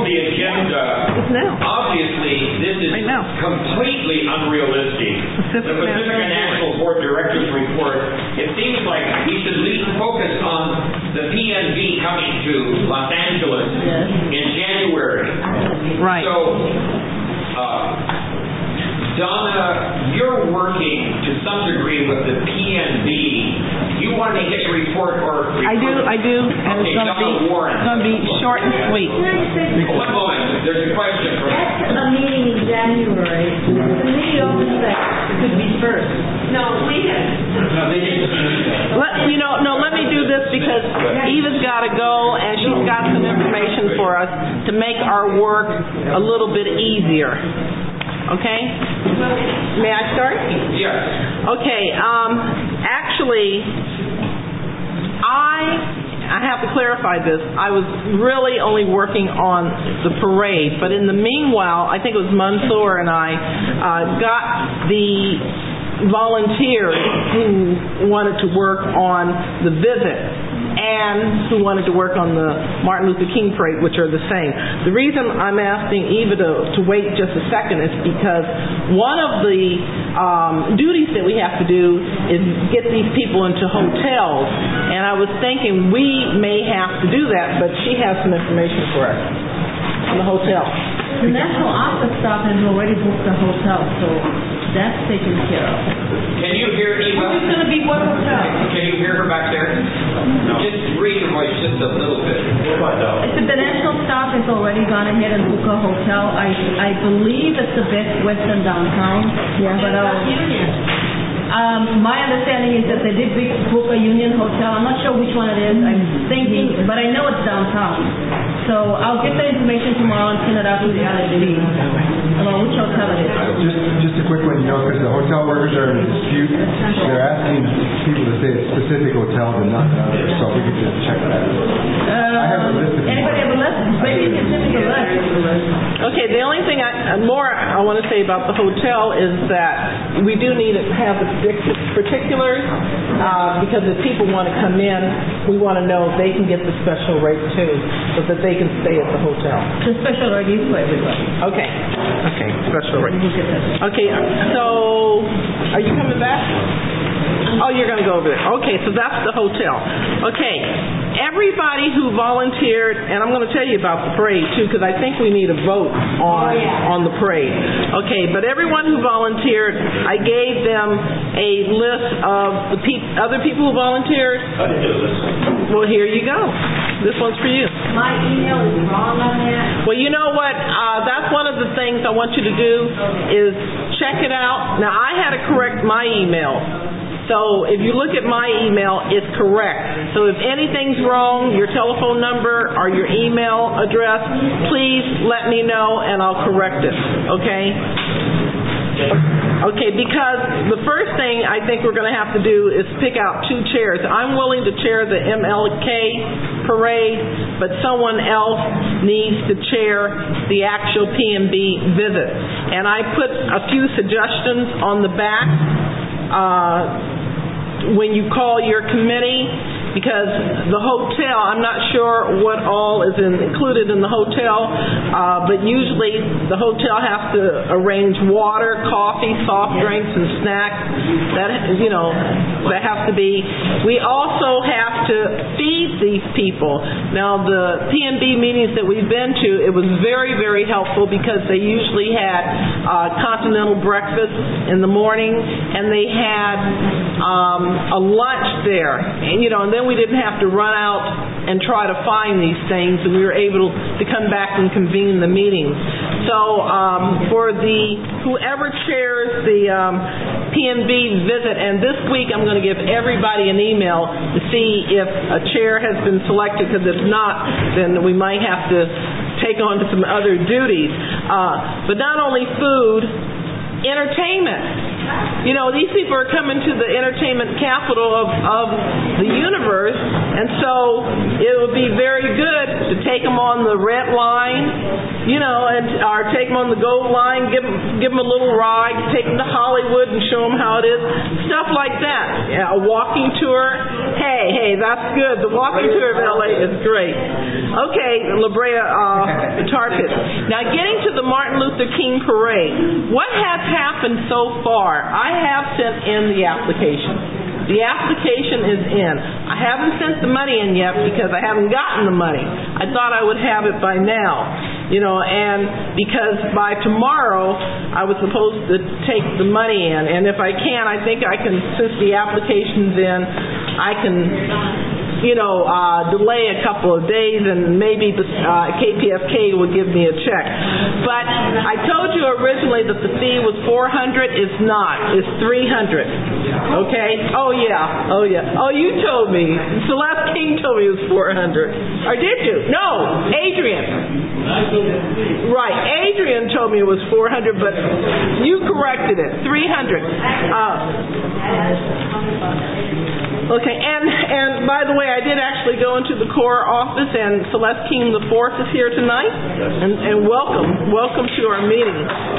the agenda, obviously this is completely unrealistic. The Pacifica National Board Directors Report, it seems like we should at least focus on the PNB coming to Los Angeles in January. Right. So, Donna, you're working to some degree with the PNB. You want to get a report or... I do, and it's going to be short and sweet. One moment, there's a question. That's a meeting in January. The committee always said it could be first. No, we didn't. Let me do this because Eva's got to go and she's got some information for us to make our work a little bit easier. Okay? May I start? Yes. Okay. Actually, I have to clarify this. I was really only working on the parade, but in the meanwhile, I think it was Mansour and I got the volunteers who wanted to work on the visit and who wanted to work on the Martin Luther King Parade, which are the same. The reason I'm asking Eva to wait just a second is because one of the duties that we have to do is get these people into hotels, and I was thinking we may have to do that, but she has some information for us on the hotel. The National Opera staff has already booked the hotel, so that's taken care of. Can you hear Eva? It's going to be what hotel? Can you hear her back there? No. Just raise your voice just a little bit. The national staff has already gone ahead and booked a hotel. I believe it's the Best Western downtown. Yeah. But my understanding is that they did book a Union hotel. I'm not sure which one it is. I'm thinking, but I know it's downtown. So I'll get the information tomorrow and send it out to the LAD about which hotel it is. Just a quick one, because the hotel workers are in dispute. They're asking people to stay at specific hotels and not others. So if we could just check that out. I have a list. Anybody have a list? Maybe you can send me the list. Okay, the only thing I want to say about the hotel is that we do need to have the particulars because if people want to come in, we want to know if they can get the special rate too, so that they can stay at the hotel. The special rate is for everybody. Okay, special rate. Okay, so are you coming back? Oh, you're going to go over there. Okay, so that's the hotel. Okay, everybody who volunteered, and I'm going to tell you about the parade too, because I think we need a vote on the parade. Okay, but everyone who volunteered, I gave them a list of the other people who volunteered. I didn't get a list. Well, here you go. This one's for you. My email is wrong on that. Well, you know what? That's one of the things I want you to do is check it out. Now, I had to correct my email. So if you look at my email, it's correct. So if anything's wrong, your telephone number or your email address, please let me know and I'll correct it. Okay? Okay, because the first thing I think we're going to have to do is pick out 2 chairs. I'm willing to chair the MLK parade, but someone else needs to chair the actual PNB visit. And I put a few suggestions on the back when you call your committee, because the hotel, I'm not sure what all is included in the hotel, but usually the hotel has to arrange water, coffee, soft drinks, and snacks. That has to be. We also have to feed these people. Now, the PNB meetings that we've been to, it was very, very helpful because they usually had continental breakfast in the morning, and they had a lunch there, and then we didn't have to run out and try to find these things, and we were able to come back and convene the meetings. So for whoever chairs the PNB visit, and this week I'm going to give everybody an email to see if a chair has been selected, because if not, then we might have to take on to some other duties. But not only food, entertainment. These people are coming to the entertainment capital of the universe, and so it would be very good to take them on the red line, or take them on the gold line, give them a little ride, take them to Hollywood and show them how it is, stuff like that. Yeah, a walking tour. Hey, that's good. The walking tour of LA is great. Okay, La Brea Tar Pit. Now, getting to the Martin Luther King Parade, what has happened so far? I have sent in the application. The application is in. I haven't sent the money in yet because I haven't gotten the money. I thought I would have it by now, and because by tomorrow I was supposed to take the money in, and if I can, I think I can, since the application's in, I can delay a couple of days, and maybe the KPFK will give me a check. But I told you originally that the fee was $400. It's not. It's $300. Okay? Oh yeah. Oh, you told me. Celeste King told me it was $400. Or did you? No, Adrian. Right, Adrian told me it was $400, but you corrected it. $300. Okay, and by the way, I did actually go into the Corps office, and Celeste King IV is here tonight, and welcome to our meeting.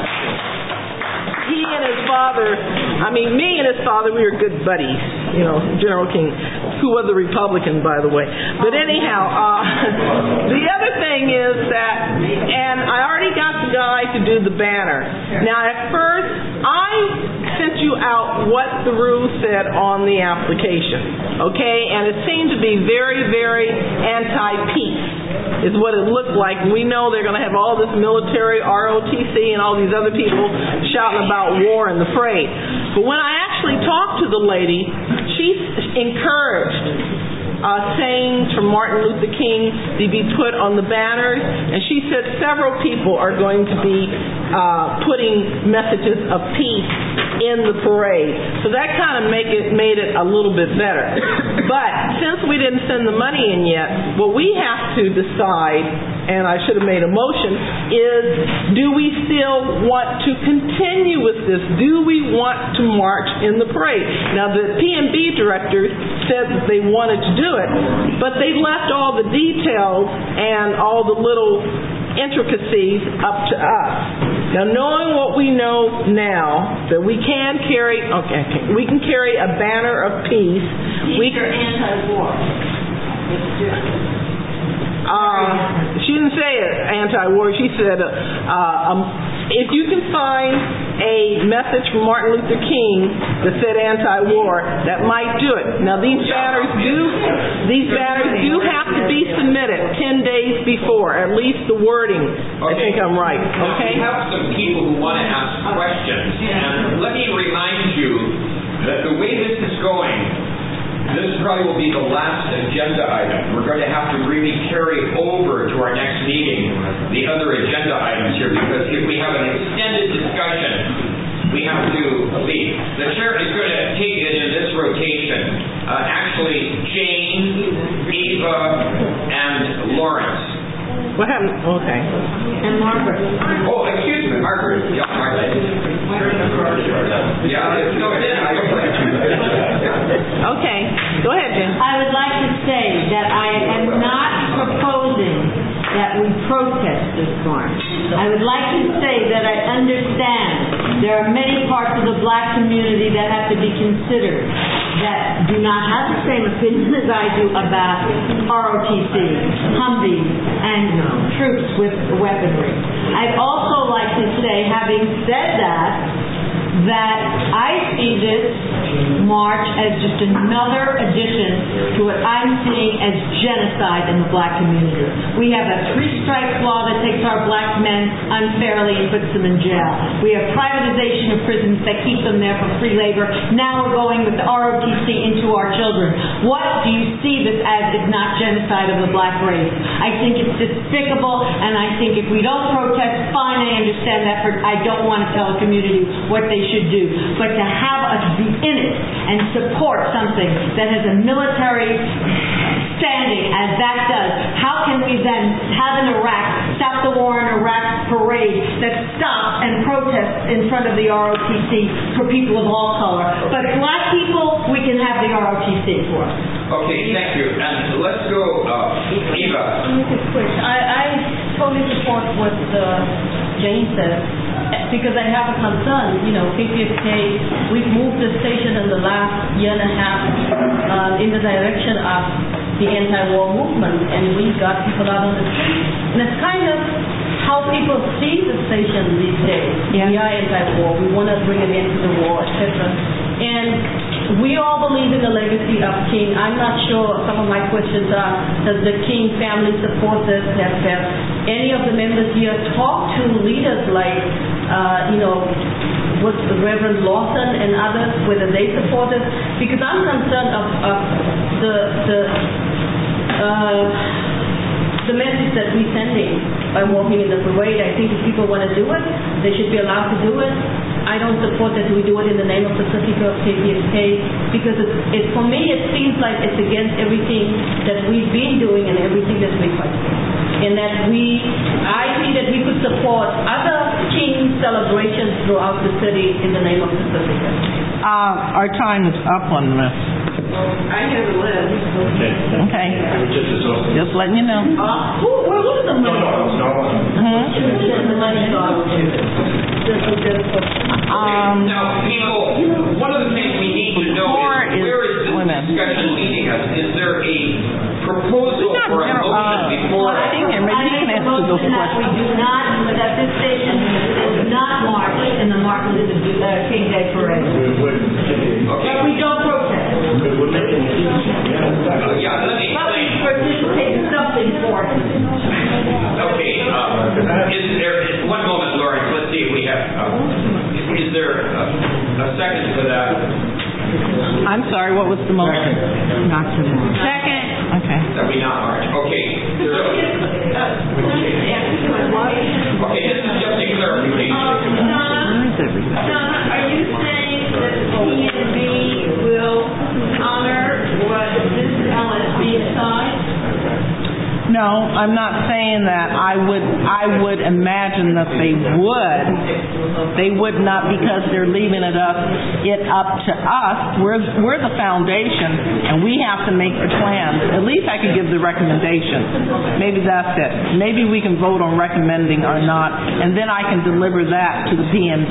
He and his father, me and his father, we were good buddies, General King, who was a Republican, by the way. But anyhow, the other thing is that, and I already got the guy to do the banner. Now, at first, I sent you out what the rules said on the application, okay? And it seemed to be very, very anti-peace, is what it looked like. We know they're going to have all this military, ROTC, and all these other people shouting about war and the fray. But when I actually talked to the lady, she encouraged sayings from Martin Luther King to be put on the banners, and she said several people are going to be putting messages of peace in the parade. So that kind of made it a little bit better. But since we didn't send the money in yet, what we have to decide, and I should have made a motion, is do we still want to continue with this? Do we want to march in the parade? Now, the P&B directors said that they wanted to do it, but they left all the details and all the little intricacies up to us. Now, knowing what we know now, that we can carry a banner of peace. Peace or anti-war. She didn't say anti-war. She said, if you can find a message from Martin Luther King that said anti-war, that might do it. Now, these banners do have to be submitted 10 days before, at least the wording. Okay. I think I'm right. Okay. We have some people who want to ask questions, and let me remind you that the way this is going, this probably will be the last agenda item. We're going to have to really carry over to our next meeting the other agenda items here, because if we have an extended discussion, we have to leave. The chair is going to take it in this rotation. Actually, Jane, Eva, and Lawrence. What happened? Okay. And Margaret. Oh, excuse me, Margaret. Yeah, Margaret. Yeah, no, it didn't. Okay. Go ahead, Jen. I would like to say that I am not proposing that we protest this march. I would like to say that I understand there are many parts of the black community that have to be considered that do not have the same opinion as I do about ROTC, Humvees, and troops with weaponry. I'd also like to say, having said that I see this march as just another addition to what I'm seeing as genocide in the black community. We have a three-strikes law that takes our black men unfairly and puts them in jail. We have privatization of prisons that keep them there for free labor. Now we're going with the ROTC into our children. What do you see this as if not genocide of the black race? I think it's despicable, and I think if we don't protest, fine, I understand that, but I don't want to tell the community what they should do. But to have us be in it and support something that has a military standing as that does, how can we then have in Iraq, stop the war in Iraq parade parade that stops and protests in front of the ROTC for people of all color. But black people, we can have the ROTC for. Okay, thank you. And let's go, Eva. Let me be quick. I totally support what Jane said, because I have a concern. KPFK, we've moved the station in the last year and a half in the direction of the anti-war movement, and we've got people out on the street. And it's kind of how people see the station these days. Yeah. We are anti-war. We want to bring an end to the war, etc. And we all believe in the legacy of King. I'm not sure. Some of my questions are, does the King family support this? Have any of the members here talked to leaders like, with the Reverend Lawson and others, whether they support it? Because I'm concerned of the message that we're sending by walking in the parade. I think if people want to do it, they should be allowed to do it. I don't support that we do it in the name of Pacifica of KPFK, because for me it seems like it's against everything that we've been doing and everything that we fight for. And that I see that we could support other King celebrations throughout the city in the name of Pacifica. Our time is up on this. I have a list. Okay. Just letting you know. Where was the money? Now, people, one of the things we need to know is where is this discussion leading us? Is there a proposal for a motion before us? Maybe you can answer those questions. We do not, that this station is not march in the Martin Luther King Day Parade. Okay. But we don't protest. Yeah, let me But we explain. participate in something for it. Okay, one moment, Lawrence, let's see if we have, is there a second for that? I'm sorry, what was the motion? Not to march. Second. Okay. That we not march. Okay. Okay, this is just a clarification. Donna, are you saying that PNB will honor what this LSB decides? No, I'm not saying that. I would imagine that they would. They would not, because they're leaving it up to us. We're the foundation, and we have to make the plans. At least I could give the recommendation. Maybe that's it. Maybe we can vote on recommending or not, and then I can deliver that to the PMB.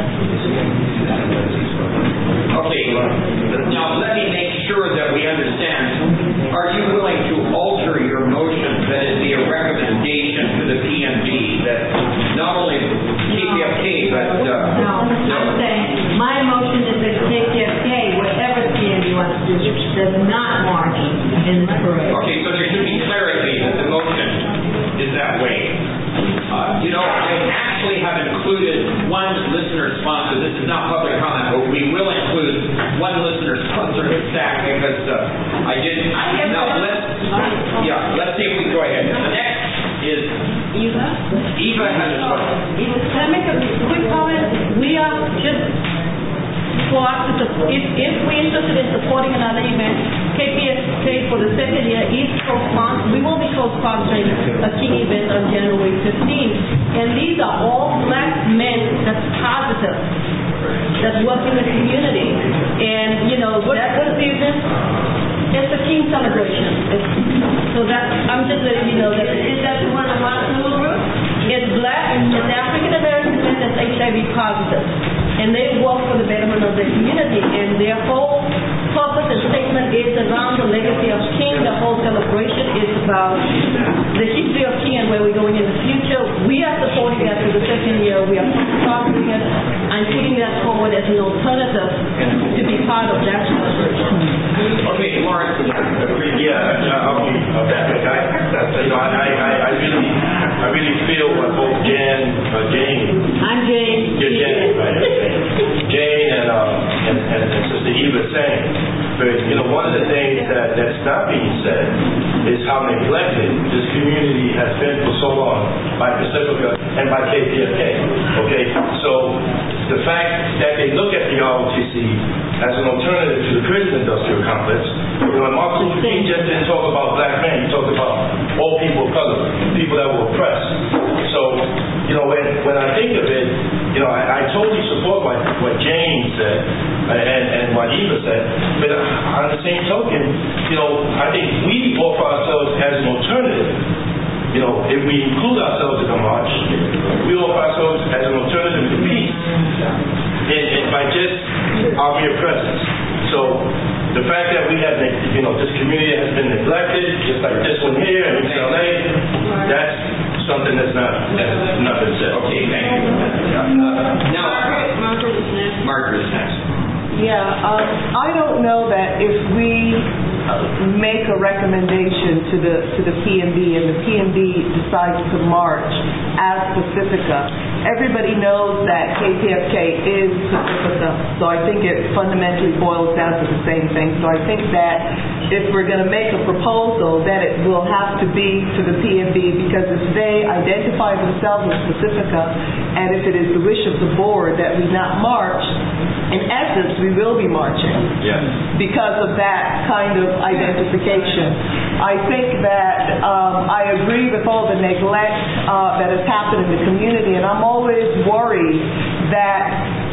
Okay, now let me make sure that we understand. Are you willing to alter your motion that it be a recommendation to the PMB that not only KPFK but... No, I'm saying my motion is that KPFK, whatever the PMB wants to do, does not march in this parade. Okay, so there should be clarity that the motion is that way. I actually have included one listener-sponsored. This is not public comment, but we will include one listener-sponsored stack because I didn't. Now let's see if we go ahead. The next is Eva. Eva has a question. Can I make a quick comment? We are just for us to, if we're interested in supporting another event, KPFK for the second year is we will be co-sponsoring a King event on January 15th. And these are all black men that's positive, that's working in the community. And, what is the event? It's a King celebration. I'm just letting you know that. Is that the one on Martin Luther Road? It's black, it's African American men that's HIV positive. And they work for the betterment of their community. And their whole purpose and statement is around the legacy of King. The whole celebration is about the history of King and where we're going in the future. We are supporting that for the second year. We are sponsoring it and putting that forward as an alternative to be part of that celebration. Okay, Lawrence. I'll be back. I really feel what both Jane. I'm Jane. You're Jane, right? Jane and Sister Eva saying. But one of the things that's not being said is how neglected this community has been for so long by Pacifica and by KPFK. Okay, so the fact that they look at the ROTC as an alternative to the prison industrial complex. Martin Luther King just didn't talk about black men. He talked about all people of color, people that were oppressed. So, I totally support what Jane said and what Eva said, but on the same token, I think we offer ourselves as an alternative. If we include ourselves in the march, we offer ourselves as an alternative to peace, and by just our mere presence. So the fact that we have, this community has been neglected, just like this one here in UCLA, that's something that's not been said. Okay, thank you. Now, Margaret is next. Yeah, I don't know that if we make a recommendation to the PMB and the PMB decides to march as Pacifica, everybody knows that KPFK is Pacifica, so I think it fundamentally boils down to the same thing. So I think that if we're going to make a proposal, that it will have to be to the PMB, because if they identify themselves as Pacifica, and if it is the wish of the board that we not march, in essence, we will be marching. Yes. Because of that kind of identification. I think that I agree with all the neglect that has happened in the community, and I'm always worried that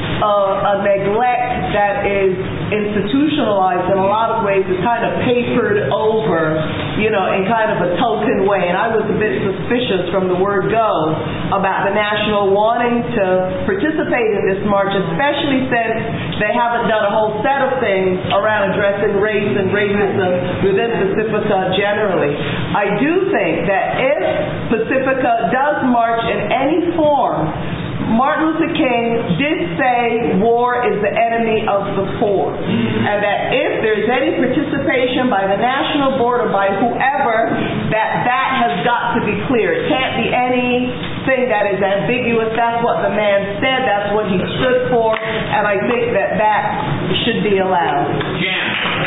a neglect that is institutionalized in a lot of ways is kind of papered over, in kind of a token way. And I was a bit suspicious from the word go about the National wanting to participate in this march, especially since they haven't done a whole set of things around addressing race and racism within Pacifica generally. I do think that if Pacifica does march in any form, Martin Luther King did say war is the enemy of the poor, and that if there's any participation by the national board or by whoever, that has got to be clear. It can't be anything that is ambiguous. That's what the man said. That's what he stood for, and I think that should be allowed. Jan.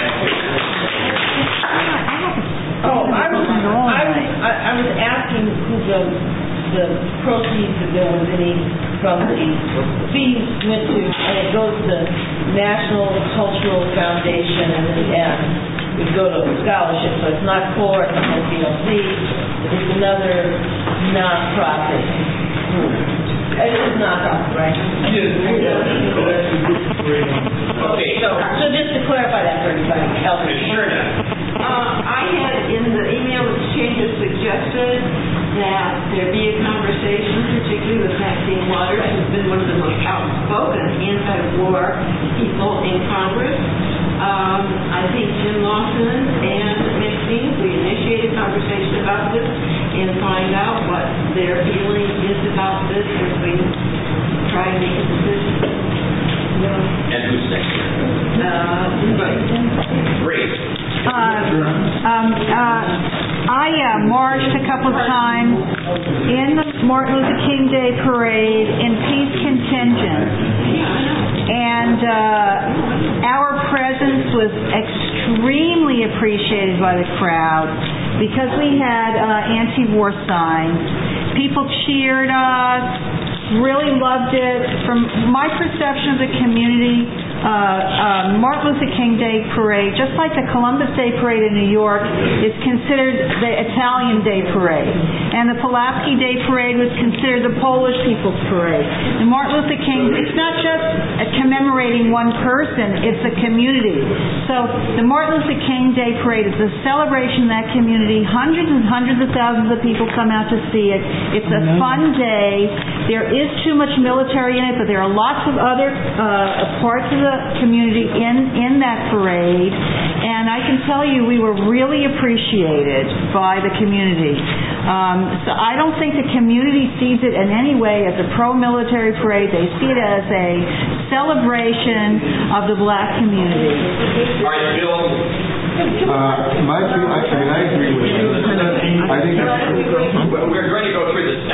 I was asking who the proceeds, if there was any, from the fees went to, and it goes to National Cultural Foundation, and it go to scholarship, so it's not for NCLC, it's another non-profit group. It is non-profit, right? Okay. So just to clarify that for everybody else. Sure. I had in the email exchange suggested that there be a conversation, particularly with Maxine Waters, who's been one of the most outspoken anti-war people in Congress. I think Jim Lawson and Maxine, we initiate a conversation about this and find out what their feeling is about this as we try and make a decision. And who's next? Grace. I marched a couple of times in the Martin Luther King Day Parade in peace contingent. And our presence was extremely appreciated by the crowd because we had anti-war signs. People cheered us, really loved it. From my perception of the community, Martin Luther King Day Parade, just like the Columbus Day Parade in New York, is considered the Italian Day Parade. And the Pulaski Day Parade was considered the Polish People's Parade. And Martin Luther King, it's not just commemorating one person, it's a community. So the Martin Luther King Day Parade is a celebration of that community. Hundreds and hundreds of thousands of people come out to see it. It's a fun day. There is too much military in it, but there are lots of other parts of the community in that parade, and I can tell you we were really appreciated by the community. So I don't think the community sees it in any way as a pro-military parade. They see it as a celebration of the black community. All right, Bill. I agree with you. I think we're going to go through this.